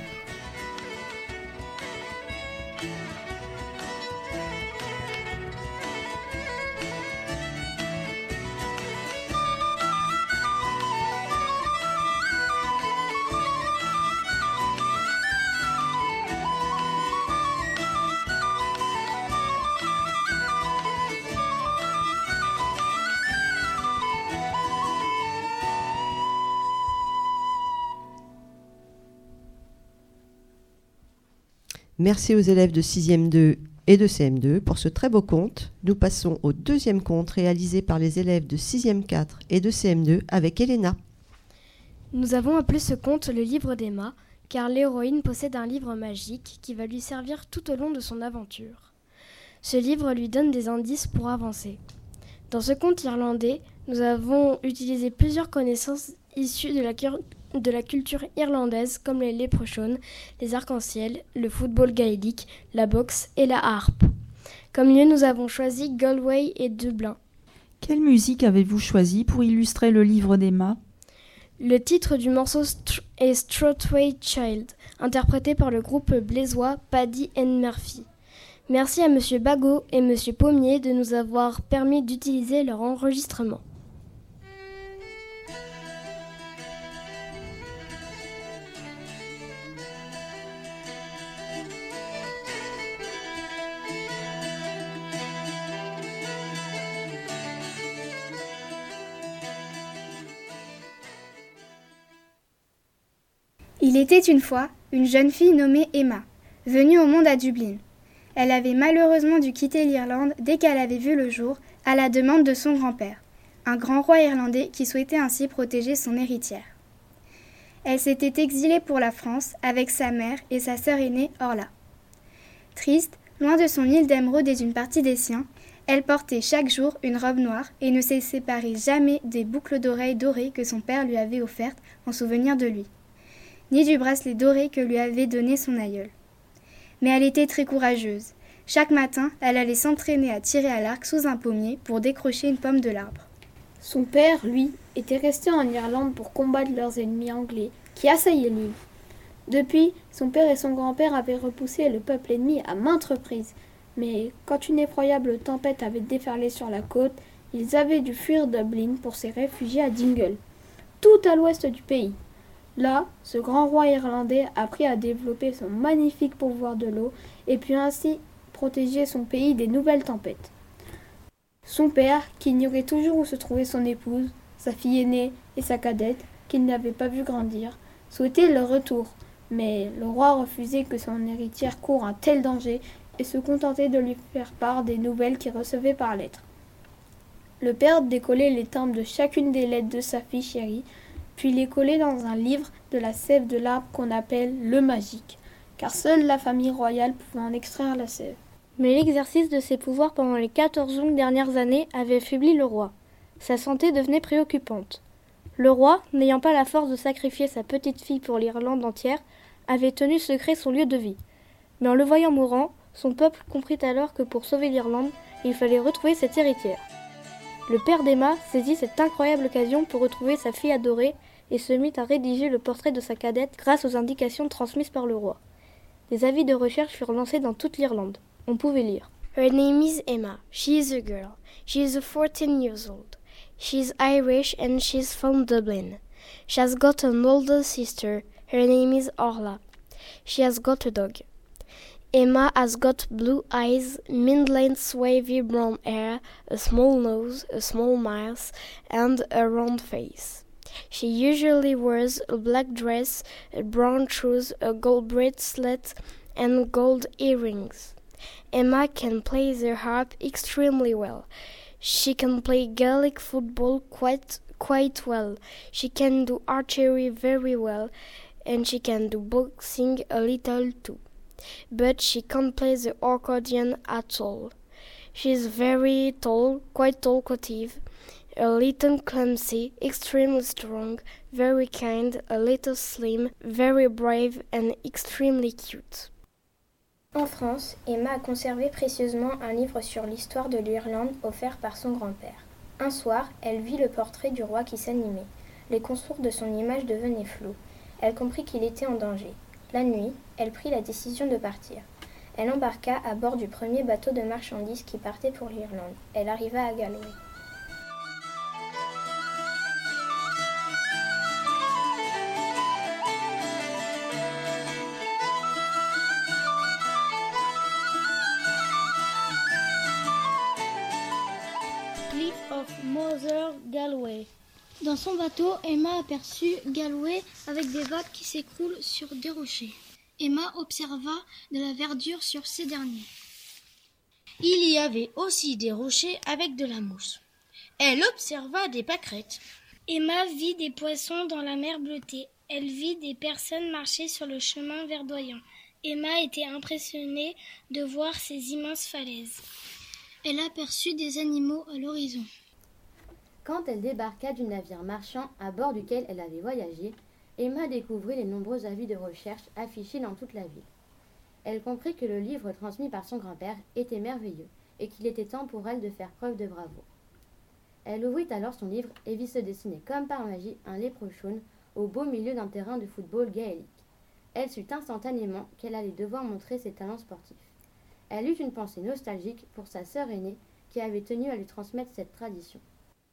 Speaker 2: Merci aux élèves de 6e 2 et de CM2 pour ce très beau conte. Nous passons au deuxième conte réalisé par les élèves de 6e 4 et de CM2 avec Elena.
Speaker 4: Nous avons appelé ce conte le livre d'Emma, car l'héroïne possède un livre magique qui va lui servir tout au long de son aventure. Ce livre lui donne des indices pour avancer. Dans ce conte irlandais, nous avons utilisé plusieurs connaissances issues de la culture irlandaise comme les léprechauns, les arcs-en-ciel, le football gaélique, la boxe et la harpe. Comme lieu, nous avons choisi Galway et Dublin.
Speaker 1: Quelle musique avez-vous choisi pour illustrer le livre d'Emma ?
Speaker 4: Le titre du morceau est Strawberry Child, interprété par le groupe blésois Paddy and Murphy. Merci à Monsieur Bagot et Monsieur Pommier de nous avoir permis d'utiliser leur enregistrement.
Speaker 5: Il était une fois une jeune fille nommée Emma, venue au monde à Dublin. Elle avait malheureusement dû quitter l'Irlande dès qu'elle avait vu le jour, à la demande de son grand-père, un grand roi irlandais qui souhaitait ainsi protéger son héritière. Elle s'était exilée pour la France avec sa mère et sa sœur aînée Orla. Triste, loin de son île d'émeraude et d'une partie des siens, elle portait chaque jour une robe noire et ne se séparait jamais des boucles d'oreilles dorées que son père lui avait offertes en souvenir de lui, ni du bracelet doré que lui avait donné son aïeul. Mais elle était très courageuse. Chaque matin, elle allait s'entraîner à tirer à l'arc sous un pommier pour décrocher une pomme de l'arbre.
Speaker 21: Son père, lui, était resté en Irlande pour combattre leurs ennemis anglais qui assaillaient l'île. Depuis, son père et son grand-père avaient repoussé le peuple ennemi à maintes reprises, mais quand une effroyable tempête avait déferlé sur la côte, ils avaient dû fuir Dublin pour se réfugier à Dingle, tout à l'ouest du pays. Là, ce grand roi irlandais apprit à développer son magnifique pouvoir de l'eau et put ainsi protéger son pays des nouvelles tempêtes. Son père, qui ignorait toujours où se trouvait son épouse, sa fille aînée et sa cadette, qu'il n'avait pas vu grandir, souhaitait leur retour, mais le roi refusait que son héritière coure un tel danger et se contentait de lui faire part des nouvelles qu'il recevait par lettre. Le père décollait les timbres de chacune des lettres de sa fille chérie, puis les collait dans un livre de la sève de l'arbre qu'on appelle le magique, car seule la famille royale pouvait en extraire la sève. Mais l'exercice de ses pouvoirs pendant les 14 longues dernières années avait affaibli le roi. Sa santé devenait préoccupante. Le roi, n'ayant pas la force de sacrifier sa petite fille pour l'Irlande entière, avait tenu secret son lieu de vie. Mais en le voyant mourant, son peuple comprit alors que pour sauver l'Irlande, il fallait retrouver cette héritière. Le père d'Emma saisit cette incroyable occasion pour retrouver sa fille adorée et se mit à rédiger le portrait de sa cadette grâce aux indications transmises par le roi. Des avis de recherche furent lancés dans toute l'Irlande. On pouvait lire.
Speaker 17: Her name is Emma. She is a girl. She is 14 years old. She is Irish and she is from Dublin. She has got an older sister. Her name is Orla. She has got a dog. Emma has got blue eyes, midlands wavy brown hair, a small nose, a small mouth, and a round face. She usually wears a black dress, brown shoes, a gold bracelet, and gold earrings. Emma can play the harp extremely well. She can play Gaelic football quite well. She can do archery very well, and she can do boxing a little too. But she can't play the accordion at all. She is very tall, quite talkative, a little clumsy, extremely strong, very kind, a little slim, very brave, and extremely cute.
Speaker 12: En France, Emma a conservé précieusement un livre sur l'histoire de l'Irlande offert par son grand-père. Un soir, elle vit le portrait du roi qui s'animait. Les contours de son image devenaient flous. Elle comprit qu'il était en danger. La nuit, elle prit la décision de partir. Elle embarqua à bord du premier bateau de marchandises qui partait pour l'Irlande. Elle arriva à Galway.
Speaker 22: Cliff of Mother Galway. Dans son bateau, Emma aperçut Galway avec des vagues qui s'écroulent sur des rochers. Emma observa de la verdure sur ces derniers. Il y avait aussi des rochers avec de la mousse. Elle observa des pâquerettes. Emma vit des poissons dans la mer bleutée. Elle vit des personnes marcher sur le chemin verdoyant. Emma était impressionnée de voir ces immenses falaises. Elle aperçut des animaux à l'horizon.
Speaker 7: Quand elle débarqua du navire marchand à bord duquel elle avait voyagé, Emma découvrit les nombreux avis de recherche affichés dans toute la ville. Elle comprit que le livre transmis par son grand-père était merveilleux et qu'il était temps pour elle de faire preuve de bravoure. Elle ouvrit alors son livre et vit se dessiner comme par magie un léprechaune au beau milieu d'un terrain de football gaélique. Elle sut instantanément qu'elle allait devoir montrer ses talents sportifs. Elle eut une pensée nostalgique pour sa sœur aînée qui avait tenu à lui transmettre cette tradition.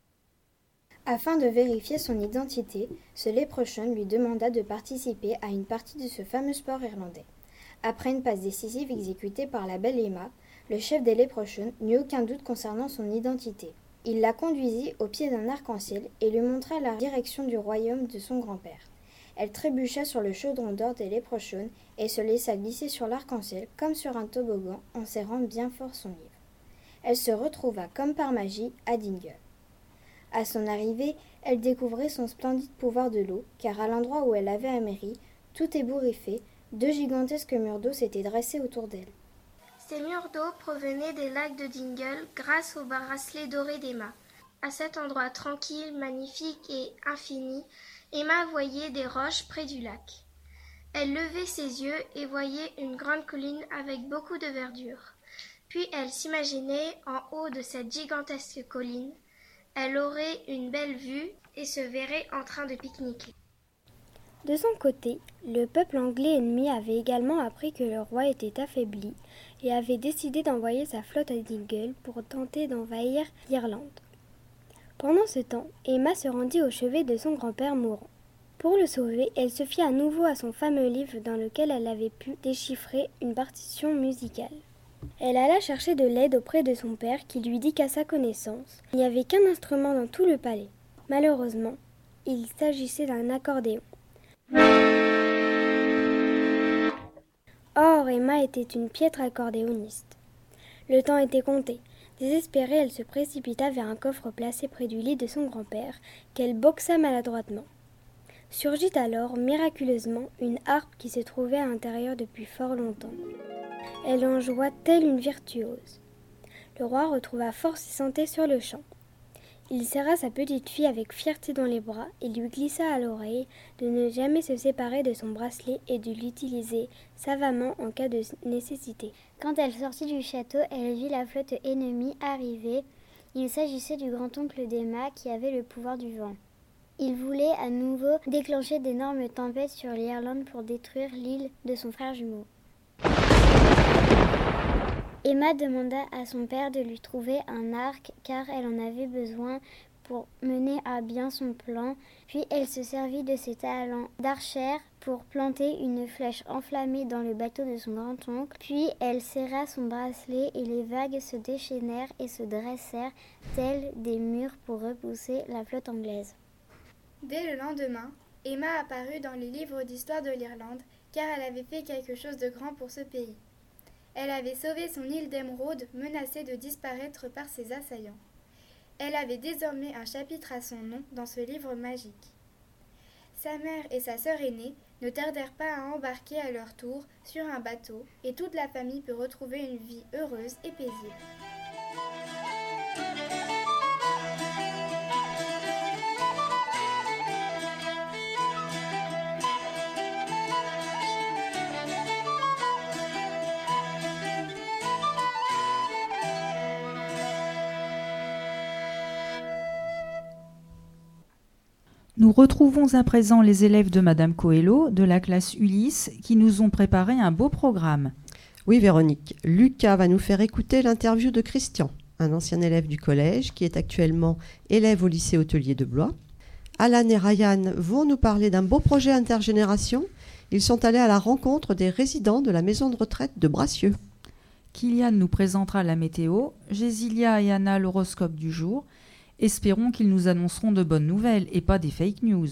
Speaker 12: Afin de vérifier son identité, ce léprechaune lui demanda de participer à une partie de ce fameux sport irlandais. Après une passe décisive exécutée par la belle Emma, le chef des léprechauns n'eut aucun doute concernant son identité. Il la conduisit au pied d'un arc-en-ciel et lui montra la direction du royaume de son grand-père. Elle trébucha sur le chaudron d'or des léprechauns et se laissa glisser sur l'arc-en-ciel comme sur un toboggan en serrant bien fort son livre. Elle se retrouva comme par magie à Dingle. À son arrivée, elle découvrait son splendide pouvoir de l'eau, car à l'endroit où elle avait améri, tout ébouriffé, 2 gigantesques murs d'eau s'étaient dressés autour d'elle.
Speaker 3: Ces murs d'eau provenaient des lacs de Dingle grâce au bracelet doré d'Emma. À cet endroit tranquille, magnifique et infini, Emma voyait des roches près du lac. Elle levait ses yeux et voyait une grande colline avec beaucoup de verdure. Puis elle s'imaginait en haut de cette gigantesque colline. Elle aurait une belle vue et se verrait en train de pique-niquer.
Speaker 22: De son côté, le peuple anglais ennemi avait également appris que le roi était affaibli et avait décidé d'envoyer sa flotte à Dingle pour tenter d'envahir l'Irlande. Pendant ce temps, Emma se rendit au chevet de son grand-père mourant. Pour le sauver, elle se fit à nouveau à son fameux livre dans lequel elle avait pu déchiffrer une partition musicale. Elle alla chercher de l'aide auprès de son père qui lui dit qu'à sa connaissance, il n'y avait qu'un instrument dans tout le palais. Malheureusement, il s'agissait d'un accordéon. Or, Emma était une piètre accordéoniste. Le temps était compté. Désespérée, elle se précipita vers un coffre placé près du lit de son grand-père, qu'elle boxa maladroitement. Surgit alors, miraculeusement, une harpe qui se trouvait à l'intérieur depuis fort longtemps. Elle en joua telle une virtuose. Le roi retrouva force et santé sur le champ. Il serra sa petite fille avec fierté dans les bras et lui glissa à l'oreille de ne jamais se séparer de son bracelet et de l'utiliser savamment en cas de nécessité.
Speaker 23: Quand elle sortit du château, elle vit la flotte ennemie arriver. Il s'agissait du grand-oncle d'Emma qui avait le pouvoir du vent. Il voulait à nouveau déclencher d'énormes tempêtes sur l'Irlande pour détruire l'île de son frère jumeau. Emma demanda à son père de lui trouver un arc car elle en avait besoin pour mener à bien son plan. Puis elle se servit de ses talents d'archère pour planter une flèche enflammée dans le bateau de son grand-oncle. Puis elle serra son bracelet et les vagues se déchaînèrent et se dressèrent tels des murs pour repousser la flotte anglaise.
Speaker 5: Dès le lendemain, Emma apparut dans les livres d'histoire de l'Irlande car elle avait fait quelque chose de grand pour ce pays. Elle avait sauvé son île d'Émeraude menacée de disparaître par ses assaillants. Elle avait désormais un chapitre à son nom dans ce livre magique. Sa mère et sa sœur aînée ne tardèrent pas à embarquer à leur tour sur un bateau et toute la famille put retrouver une vie heureuse et paisible.
Speaker 1: Nous retrouvons à présent les élèves de Madame Coelho, de la classe Ulysse, qui nous ont préparé un beau programme.
Speaker 2: Oui, Véronique, Lucas va nous faire écouter l'interview de Christian, un ancien élève du collège qui est actuellement élève au lycée hôtelier de Blois. Alan et Ryan vont nous parler d'un beau projet intergénération. Ils sont allés à la rencontre des résidents de la maison de retraite de Bracieux.
Speaker 1: Kylian nous présentera la météo, Gésilia et Anna l'horoscope du jour. Espérons qu'ils nous annonceront de bonnes nouvelles et pas des fake news.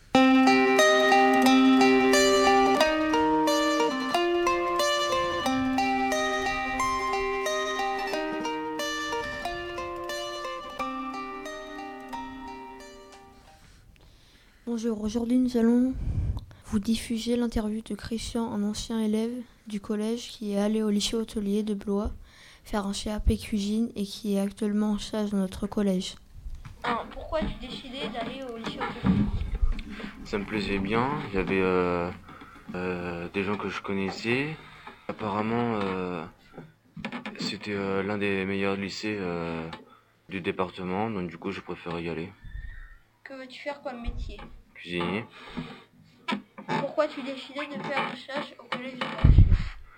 Speaker 8: Bonjour, aujourd'hui nous allons vous diffuser l'interview de Christian, un ancien élève du collège qui est allé au lycée hôtelier de Blois faire un CAP cuisine et qui est actuellement en stage dans notre collège.
Speaker 9: Pourquoi tu as décidé d'aller au lycée hôtelier ?
Speaker 10: Ça me plaisait bien, il y avait des gens que je connaissais. Apparemment, c'était l'un des meilleurs lycées du département, donc du coup je préférais y aller.
Speaker 9: Que veux-tu faire comme métier ?
Speaker 10: Cuisinier.
Speaker 9: Pourquoi tu as décidé de faire un stage au collège de Bracieux ?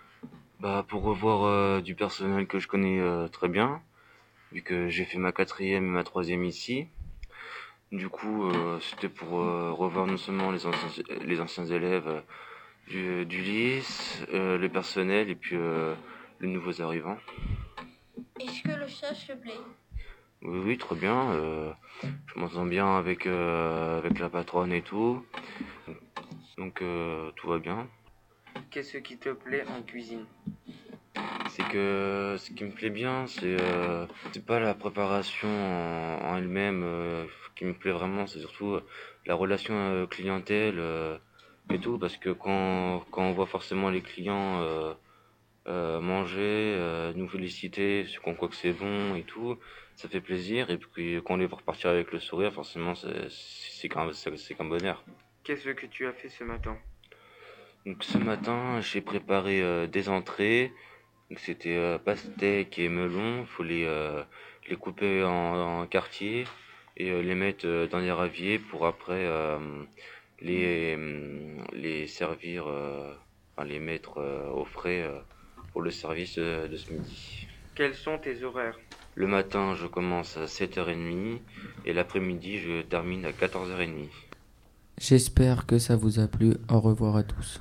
Speaker 10: Pour revoir du personnel que je connais très bien, vu que j'ai fait ma 4e et ma 3e ici. Du coup, c'était pour revoir non seulement les anciens élèves du lycée, le personnel et puis les nouveaux arrivants.
Speaker 9: Est-ce que le stage te plaît ?
Speaker 10: Oui, très bien. Je m'entends bien avec la patronne et tout. Donc tout va bien.
Speaker 13: Qu'est-ce qui te plaît en cuisine ?
Speaker 10: C'est que ce qui me plaît bien, c'est pas la préparation en elle-même qui me plaît vraiment, c'est surtout la relation clientèle et tout, parce que quand on voit forcément les clients manger, nous féliciter sur quoi que c'est bon et tout, ça fait plaisir, et puis quand on les voit repartir avec le sourire, forcément c'est qu'un bonheur.
Speaker 13: Qu'est-ce que tu as fait ce matin ?
Speaker 10: Donc ce matin, j'ai préparé des entrées, Donc c'était pastèques et melons. Il faut les couper en quartiers et les mettre dans des raviers pour après les servir, les mettre au frais pour le service de ce midi.
Speaker 13: Quels sont tes horaires?
Speaker 10: Le matin, je commence à 7h30 et l'après-midi, je termine à 14h30.
Speaker 11: J'espère que ça vous a plu. Au revoir à tous.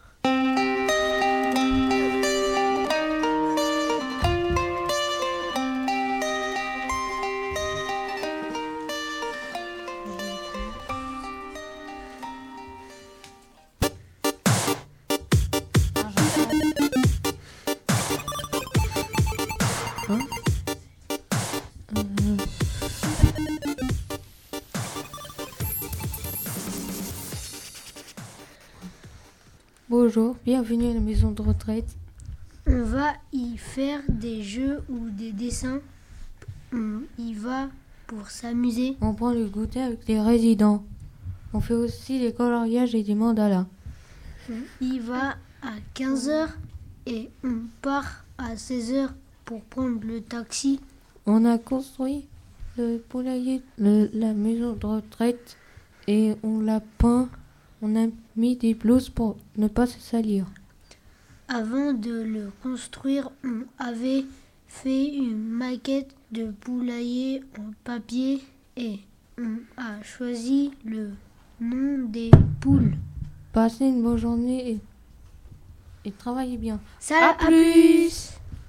Speaker 14: Bonjour, bienvenue à la maison de retraite.
Speaker 24: On va y faire des jeux ou des dessins. On y va pour s'amuser.
Speaker 14: On prend le goûter avec les résidents. On fait aussi des coloriages et des mandalas.
Speaker 24: On y va à 15h et on part à 16h pour prendre le taxi.
Speaker 14: On a construit le poulailler de la maison de retraite et on l'a peint. On a mis des blouses pour ne pas se salir.
Speaker 24: Avant de le construire, on avait fait une maquette de poulailler en papier et on a choisi le nom des poules.
Speaker 14: Passez une bonne journée et travaillez bien.
Speaker 24: À plus.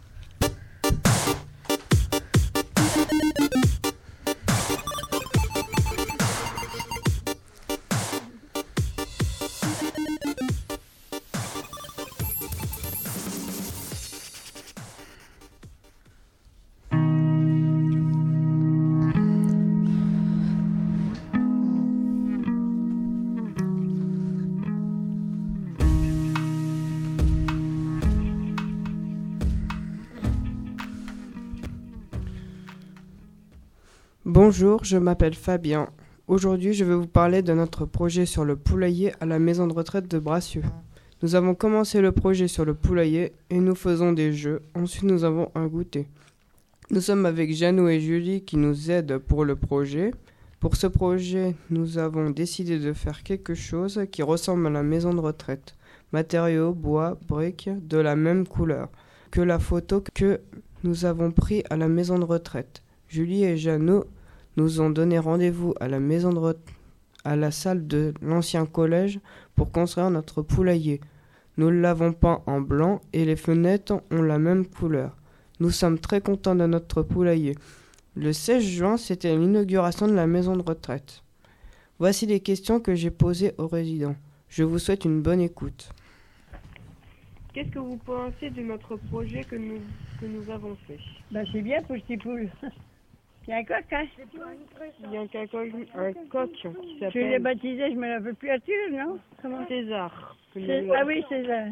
Speaker 15: Bonjour, je m'appelle Fabien. Aujourd'hui, je vais vous parler de notre projet sur le poulailler à la maison de retraite de Bracieux. Nous avons commencé le projet sur le poulailler et nous faisons des jeux. Ensuite, nous avons un goûter. Nous sommes avec Jeannot et Julie qui nous aident pour le projet. Pour ce projet, nous avons décidé de faire quelque chose qui ressemble à la maison de retraite. Matériaux, bois, briques, de la même couleur que la photo que nous avons prise à la maison de retraite. Julie et Jeannot nous ont donné rendez-vous à à la salle de l'ancien collège pour construire notre poulailler. Nous l'avons peint en blanc et les fenêtres ont la même couleur. Nous sommes très contents de notre poulailler. Le 16 juin, c'était l'inauguration de la maison de retraite. Voici les questions que j'ai posées aux résidents. Je vous souhaite une bonne écoute.
Speaker 16: Qu'est-ce que vous pensez de notre projet que nous avons fait?
Speaker 25: C'est bien pour ces poules. Il y a un coq, hein?
Speaker 16: Il y a un coq qui s'appelle...
Speaker 25: Tu l'as baptisé, je me la veux plus là-dessus, non? Comment?
Speaker 16: César.
Speaker 25: Ah oui, César.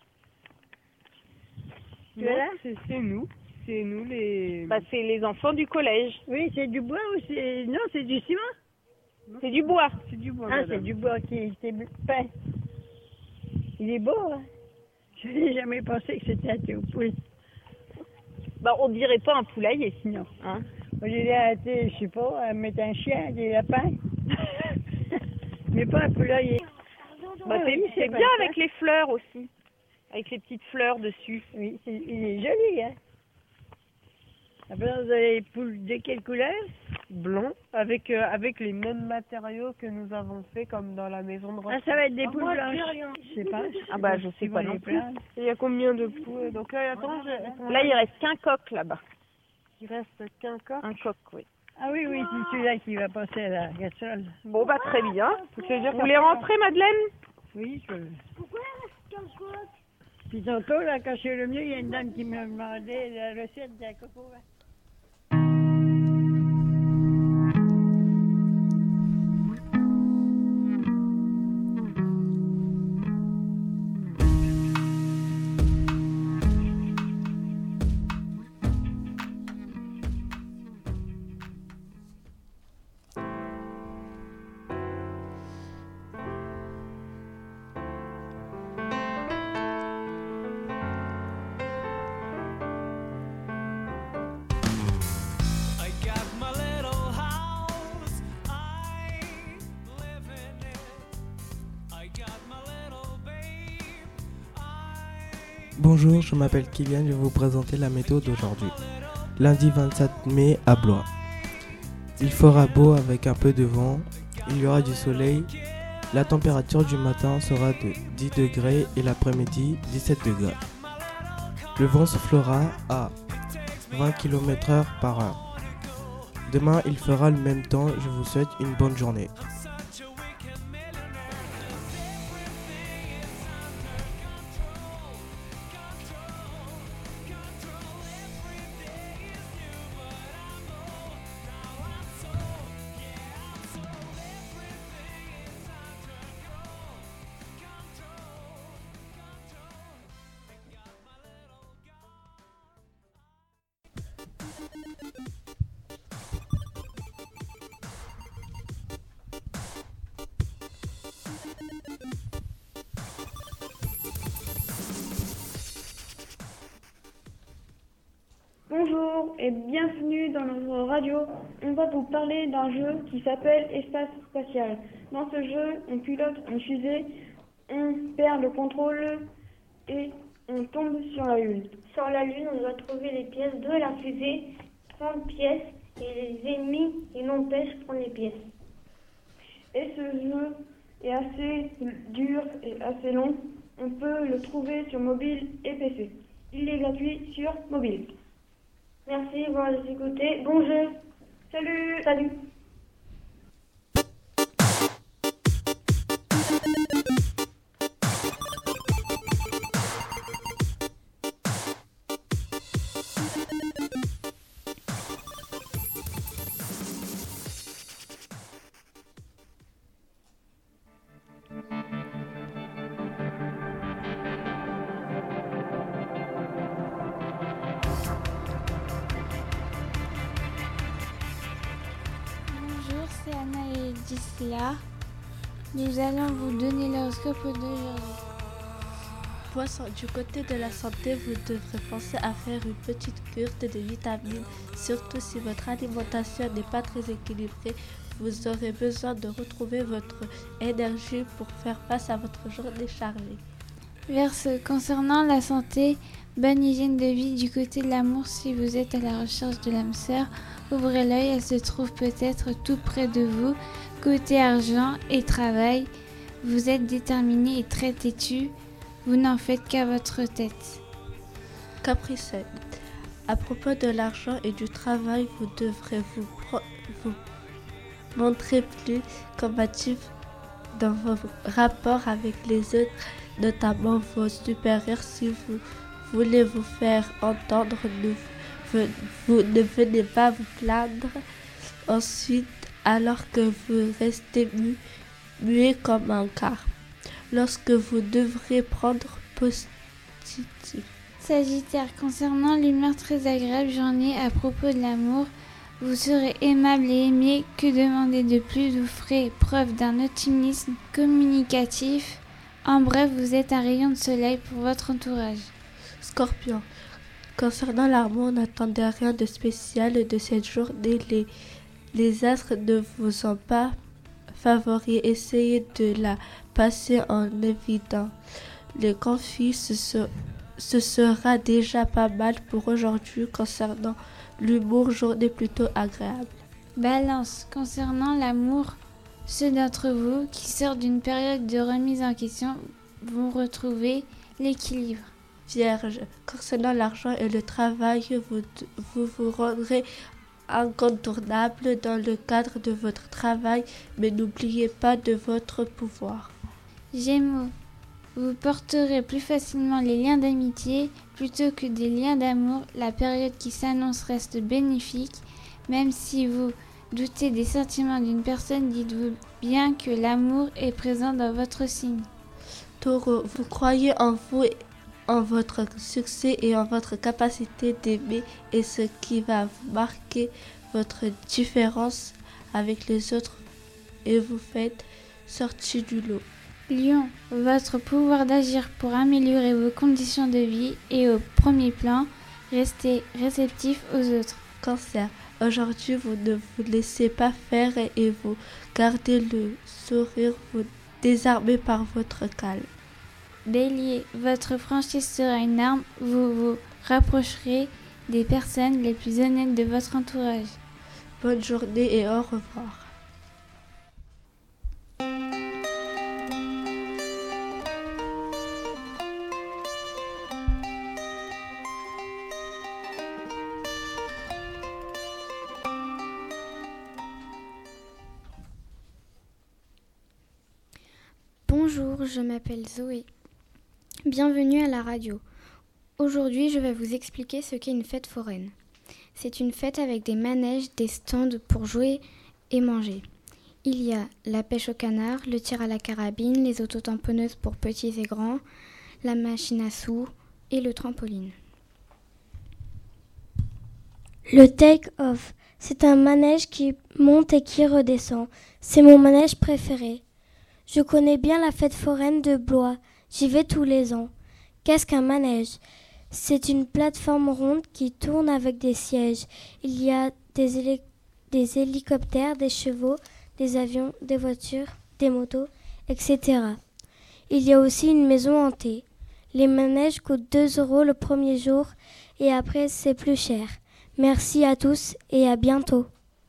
Speaker 25: Tu es là?
Speaker 16: C'est nous. C'est nous les...
Speaker 25: c'est les enfants du collège. Oui, c'est du bois ou c'est... Non, c'est du ciment? C'est du bois.
Speaker 16: C'est du bois,
Speaker 25: Ah, c'est du bois qui est peint. Il est beau, hein? Je n'ai jamais pensé que c'était un aux poules. On dirait pas un poulailler, sinon, hein? Moi, j'ai arrêté, je sais pas, à mettre un chien, des lapins. Mais pas un poulailler.
Speaker 26: C'est bien avec les fleurs aussi. Avec les petites fleurs dessus.
Speaker 25: Oui, il est joli, hein. Après, vous avez les poules de quelle couleur?
Speaker 16: Blanc, avec les mêmes matériaux que nous avons fait comme dans la maison de retraite.
Speaker 25: Ah, ça va être des poules blanches. Je sais pas.
Speaker 26: Je sais pas non plus.
Speaker 16: Il y a combien de poules? Donc là, attends,
Speaker 26: là, il reste qu'un coq là-bas.
Speaker 16: Il reste qu'un coq?
Speaker 26: Un coq, oui.
Speaker 25: Ah oui, c'est celui-là qui va passer à la casserole.
Speaker 26: Bon, très bien. Vous voulez rentrer, Madeleine?
Speaker 25: Oui, je veux. Pourquoi il reste qu'un coq? Puis tantôt, là, quand je suis revenue, il y a une dame qui m'a demandé la recette d'un coco.
Speaker 4: Bonjour, je m'appelle Kylian, je vais vous présenter la météo d'aujourd'hui. Lundi 27 mai à Blois. Il fera beau avec un peu de vent, il y aura du soleil. La température du matin sera de 10 degrés et l'après-midi 17 degrés. Le vent soufflera à 20 km/h par heure. Demain, il fera le même temps. Je vous souhaite une bonne journée.
Speaker 6: Bonjour et bienvenue dans notre radio. On va vous parler d'un jeu qui s'appelle Espace Spatial. Dans ce jeu, on pilote une fusée, on perd le contrôle et on tombe sur la Lune.
Speaker 23: Sur la Lune, on doit trouver les pièces de la fusée, 30 pièces, et les ennemis ils n'empêchent de prendre les pièces.
Speaker 6: Et ce jeu est assez dur et assez long. On peut le trouver sur mobile et PC. Il est gratuit sur mobile.
Speaker 23: Merci, vous nous écouter. Bon jeu.
Speaker 6: Salut. Salut.
Speaker 18: Bonjour, c'est Anna et Gisela. Nous allons vous donner l'horoscope d'aujourd'hui.
Speaker 19: Poisson, du côté de la santé, vous devrez penser à faire une petite cure de vitamines. Surtout si votre alimentation n'est pas très équilibrée, vous aurez besoin de retrouver votre énergie pour faire face à votre journée chargée.
Speaker 18: Verse, concernant la santé, bonne hygiène de vie du côté de l'amour. Si vous êtes à la recherche de l'âme sœur, ouvrez l'œil, elle se trouve peut-être tout près de vous. Côté argent et travail, vous êtes déterminé et très têtu. Vous n'en faites qu'à votre tête.
Speaker 19: Capricorne, à propos de l'argent et du travail, vous devrez vous montrer plus combatif dans vos rapports avec les autres, notamment vos supérieurs. Si vous voulez vous faire entendre, vous ne venez pas vous plaindre ensuite alors que vous restez muet comme un carpe. Lorsque vous devrez prendre positif.
Speaker 18: Sagittaire, concernant l'humeur très agréable journée à propos de l'amour, vous serez aimable et aimé. Que demander de plus? Vous ferez preuve d'un optimisme communicatif. En bref, vous êtes un rayon de soleil pour votre entourage.
Speaker 19: Scorpion, concernant l'amour, n'attendez rien de spécial de cette journée. Les astres ne vous ont pas favoris. Essayez de la passer en évitant les conflits. Ce sera déjà pas mal pour aujourd'hui. Concernant l'humour, journée plutôt agréable.
Speaker 18: Balance, concernant l'amour, ceux d'entre vous qui sortent d'une période de remise en question vont retrouver l'équilibre.
Speaker 19: Vierge, concernant l'argent et le travail, vous rendrez incontournable dans le cadre de votre travail, mais n'oubliez pas de votre pouvoir.
Speaker 18: Gémeaux, vous porterez plus facilement les liens d'amitié plutôt que des liens d'amour. La période qui s'annonce reste bénéfique. Même si vous doutez des sentiments d'une personne, dites-vous bien que l'amour est présent dans votre signe.
Speaker 19: Taureau, vous croyez en vous, en votre succès et en votre capacité d'aimer, et ce qui va vous marquer votre différence avec les autres et vous faites sortir du lot.
Speaker 18: Lion, votre pouvoir d'agir pour améliorer vos conditions de vie est au premier plan. Restez réceptif aux autres.
Speaker 19: Cancer, aujourd'hui vous ne vous laissez pas faire et vous gardez le sourire, vous désarmez par votre calme.
Speaker 18: Bélier, votre franchise sera une arme, vous vous rapprocherez des personnes les plus honnêtes de votre entourage.
Speaker 19: Bonne journée et au revoir.
Speaker 5: Bonjour, je m'appelle Zoé. Bienvenue à la radio. Aujourd'hui, je vais vous expliquer ce qu'est une fête foraine. C'est une fête avec des manèges, des stands pour jouer et manger. Il y a la pêche au canard, le tir à la carabine, les autotamponneuses pour petits et grands, la machine à sous et le trampoline.
Speaker 23: Le take-off, c'est un manège qui monte et qui redescend. C'est mon manège préféré. Je connais bien la fête foraine de Blois. J'y vais tous les ans. Qu'est-ce qu'un manège ? C'est une plateforme ronde qui tourne avec des sièges. Il y a des hélicoptères, des chevaux, des avions, des voitures, des motos, etc. Il y a aussi une maison hantée. Les manèges coûtent 2 € le premier jour et après c'est plus cher. Merci à tous et à bientôt.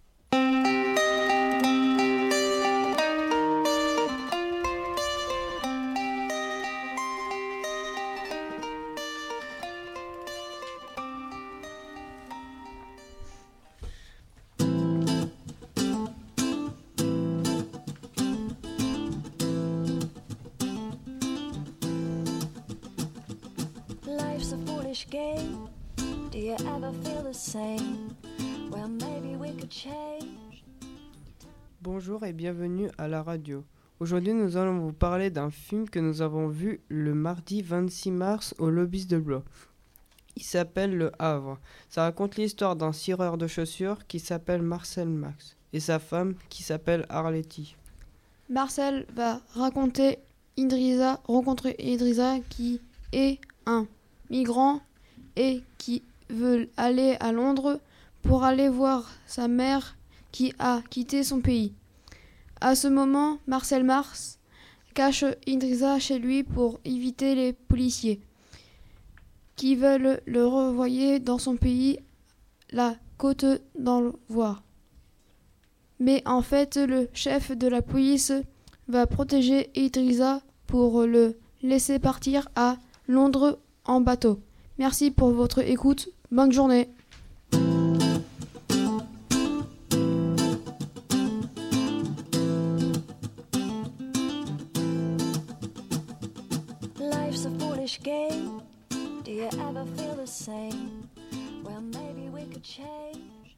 Speaker 3: Life's a foolish game. Do you ever feel the same? Well, maybe we could change.
Speaker 15: Bonjour et bienvenue à la radio. Aujourd'hui, nous allons vous parler d'un film que nous avons vu le mardi 26 mars au Lobis de Blois. Il s'appelle Le Havre. Ça raconte l'histoire d'un cireur de chaussures qui s'appelle Marcel Max et sa femme qui s'appelle Arletty.
Speaker 7: Marcel va rencontrer Idrissa qui est un migrant et qui veut aller à Londres pour aller voir sa mère qui a quitté son pays. À ce moment, Marcel Mars cache Idrissa chez lui pour éviter les policiers qui veulent le renvoyer dans son pays, la Côte d'Ivoire. Mais en fait, le chef de la police va protéger Idrissa pour le laisser partir à Londres en bateau. Merci pour votre écoute. Bonne journée.
Speaker 3: Life's a foolish game. Do you ever feel the same? Well, maybe we could change.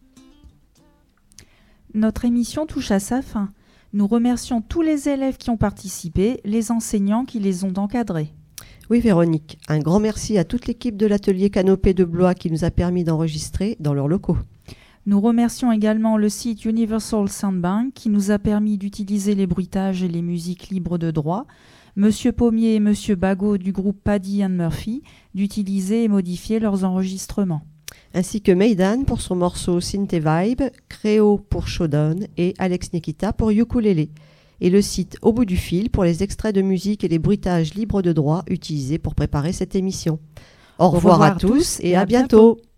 Speaker 1: Notre émission touche à sa fin. Nous remercions tous les élèves qui ont participé, les enseignants qui les ont encadrés.
Speaker 2: Oui Véronique, un grand merci à toute l'équipe de l'atelier Canopée de Blois qui nous a permis d'enregistrer dans leurs locaux.
Speaker 1: Nous remercions également le site Universal Soundbank qui nous a permis d'utiliser les bruitages et les musiques libres de droit, Monsieur Pommier et Monsieur Bagot du groupe Paddy & Murphy d'utiliser et modifier leurs enregistrements.
Speaker 2: Ainsi que Maidan pour son morceau Synth Vibe, Créo pour Shodan et Alex Nikita pour Ukulele. Et le site Au bout du fil pour les extraits de musique et les bruitages libres de droit utilisés pour préparer cette émission. Au revoir à tous et à bientôt.